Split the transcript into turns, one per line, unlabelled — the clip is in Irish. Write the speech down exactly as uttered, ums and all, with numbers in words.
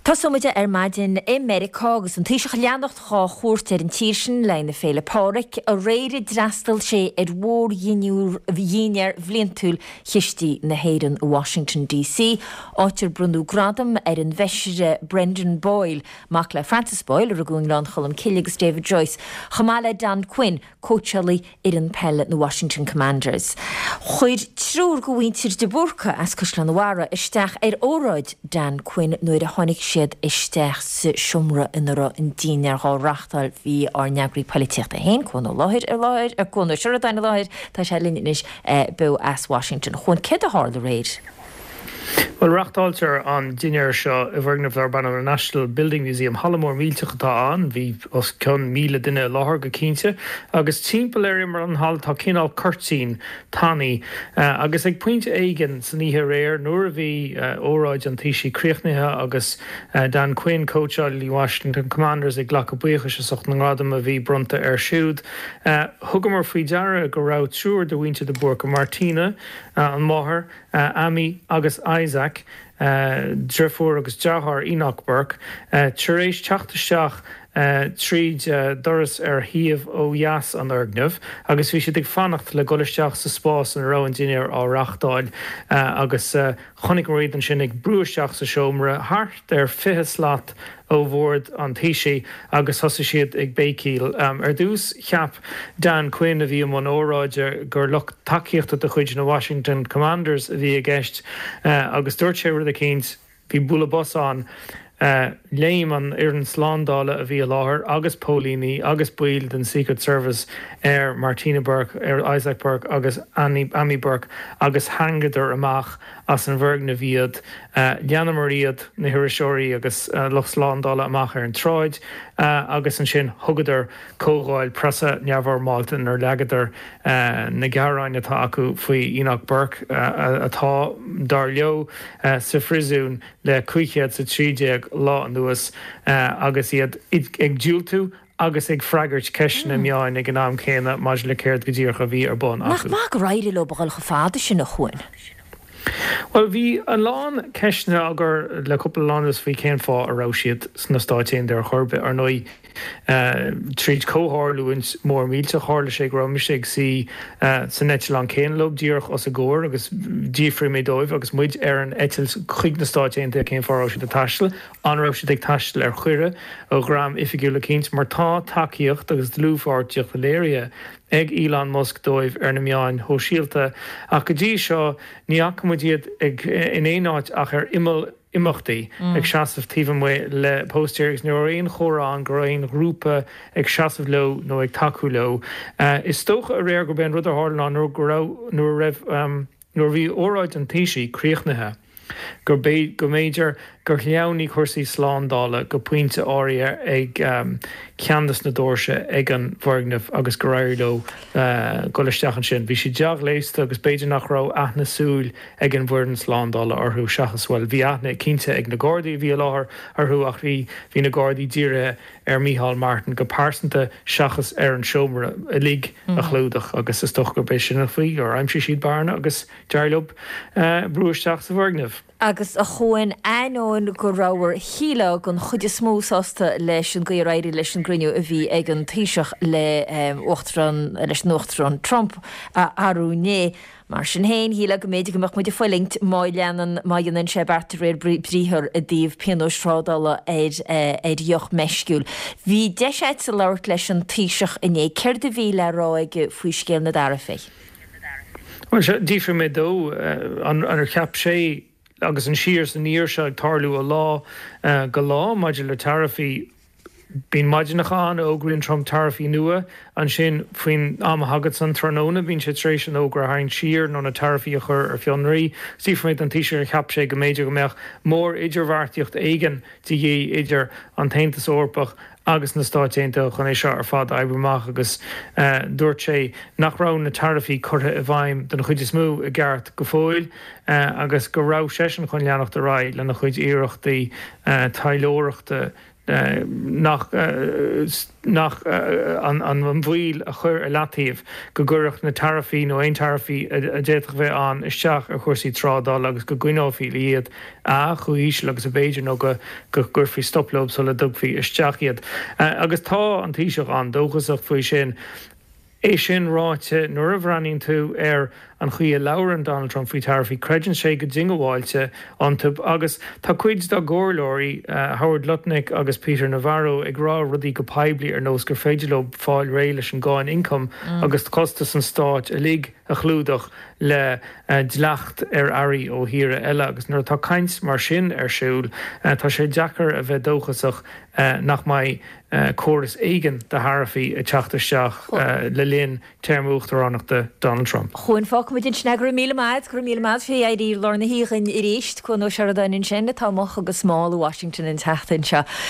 Tá somuide ar maidin America agus an tíiseach leannacht chá chóirt ar an tíirsin leina féle páric a réire drastal sé ar mhór dhíinear bhliantúil chiistí na héireann Washington D C áitir brunú gradam ar an bheisire Brendan Boyle mac le Francis Boyle ar a gúnglán cholam Killigus David Joyce chamáile Dan Quinn cótealaí ar an pelle na Washington Commanders. Chuir trúr go bhaintir de burca as coslan wara isteach ar óráid Dan Quinn nuair a tháinig siad isteach sa siomra inara an díine ar rachtal hí ar neagraí políteachta hain chun ó láthir ar láthir ar chun ó siúr daine láthir tá sé linnis bu as Washington chun cid a hála réid.
Well, Rachtalter on Dinner Shaw, a version of our banner National Building Museum, Hallamore Milchata on, vi os kun Mila Dinner Lahorga Kinse, August Timpelarium on Hall Takinal Kurtzin, Tani, August like Point Egan, Saniha Rare, Nuravi, Oraj and Tishi Kriechneha, August Dan Quinn, coach of the Washington Commanders, a Glackabuish, Sochtngadam of V Brunta Ershud, Hugamer Frijara, Gorau Tour, the Winter the Burka Martina, and Moher, Ami, August Isaac, Drefur agus Jahar Enoch Burke, Turéis Teachtasteach, Tríd Doris ar Híomh ó Yas an Ergnamh, agus bhí sé ag fannacht le golisteach sa spás an Rowan Dinner á Rachtáil, agus chonig réad an sin ag brúisteach sa siomra, hart ar fiche slát ó bhórd an tíisi agus thosa siad ag bécíl. Um, ar dús cheap Dan Quinn a bhí am an óráide gur lucht takeíochta de chuid na Washington Commanders a bhí a gceist uh, agus dúirt sé ru a cínt bhí bula bus an Uh, Léim an Iran Sládála a bhí láthair agus Pólíní agus buil den Secret Service ar Martina Burke, ar Isaac Burke agus Annie, Amy Burke agus hangadidir amach as an bhirg na bhíad uh, Liana Maríad na Hirisóirí agus uh, Loch Sládála amach ar an Tráid uh, agus an sin thugadidir cógáil prasa neamhar Maltain ar legadidir uh, na Garain atá acu faoi Enoch Burke uh, atá dar leo uh, sa frisún le cuichead sa trídeag lá an nuas uh, agus iad ag dúiltú agus ag freagart ceisna meáin ag an am céine más le céirt go dtíor a bhí ar bon acu.
Nach mag raide lo bagal go fáda sin na chuin.
Well, bhí an lán ceisna agur le cúpla lánas bhí céan fá a ráisiad sna stáitéin de ar chorbe ar nói Uh, tríd cóthárlúint mór mílte hála sé gra sé si uh, san netil an céan lob díoch os a ggóir agus dífri mé dóibh agus muid ar an etil chuig na stáiténta a céim fárá sé a taistil anrá sé ag taistil ar chuire ó gram ifigiú le cínt mar tá takeíocht agus dlúfáirteocht léiria ag Elon Musk dóibh ar na meáin ho síalta ach go dtí seo ní acamúdiad ag in éáit ach ar imil imachtaí ag seasamh tíomh le póstéirs nó aon chórán go raon grúpa ag seasamh lo nó ag taú lo. Uh, is tócha a réir go ben rud a hálan nó go raibh um, nó bhí óráid an tíisi críochnathe. Gur bé go méidir gur leannaí chuirsaí sláándála go puinte áirithe ag um, ceandas na dóirse ag an bhargnamh agus go raibh lo uh, golisteach an sin. Bhí sé deag léiste agus beidir nach rá aithna súil ag an bhhuireann sláándála orthú seachasfuil. Bhí aithna cinnte ag na Gardaí bhí láthair orthú ach bhí hí na Gardaí díre ar Micheál Martin go pásanta seachas ar an siomra a lig a chlúdach agus is toch go bé sin a faoi ar aimsí siad barna agus dearlob uh, brúisteach sa bhargnamh.
Agus a chuin anón go ráhar híle gon chuide smósásta leis an go raidí leis an griniú a bhí ag an tíiseach le Uachtaran leis Uachtaran Trump a arúné. Mar sin héin híle go méidir goach muidir foilingt má leanan maian sé bart réir bríthir a díomh pianósrádála ar dioch meisciúil. Bhí deisiid sa leirt leis an tíiseach iné céir de bhí le ráig faoi scéal na darafé.
Well, dífra mé dó an ar ceap sé agus an siar san níor se ag tarlú a lá uh, go lá maidir le tarafií bín maidinachán ógrin Trump tarafií nua an sin faoin am hagad san tróna bín sé trééis an ógra hain siar nó na tarafií a chur ar fionraí sífraid an tíisiir cheap sé go méidir go meach mór idirhhartíocht éigen tí dhé idir an taintas orpach agus na stáiténta chun é seo ar fad eibreach agus uh, dúirt sé nach rá na tarafií curtha a bhaim den chuid is mú a gceart go fóil uh, agus go rá sesin chun leannacht a raid le na chuid iireachtaí uh, tailóireachta Uh, nach uh, nach uh, an an bhil a chur a latíh go gurach na tarfií nó ein tarfií a déach bheith an isteach a chuirsaí trádá agus go gcuineáfií iad a chuís agus a béidir nó go go gurfií stoplob so le dugfií isteach iad. Uh, agus tá an tíiseach an dóchasach faoi sin é sin ráite nuair a bhraíonn tú ar an chuí lauran Donald Trump faoi tarfaí creideann sé go dingeháilte antub agus tá cuid do gcomhlóirí uh, Howard Lutnick agus Peter Navarro ag rá rudí go paibli ar nós gur féidir le fáil ré leis an gáin income mm. agus costas an stáit a lig a chlúdach le uh, dleacht ar airí ó híre eile agus nuair tá caint mar sin ar siúil uh, tá sé deachar a bheith dóchasach uh, nach mai uh, choras éigen de Harfií a teachtasteach uh, le linn termúchtaránach de Donald Trump.
Chun fá mu din sna gur míle maid gur míle maid fé éidir lorna híchan i réist chun ó seadainin sinna táach agus smáil Washington in tetain se.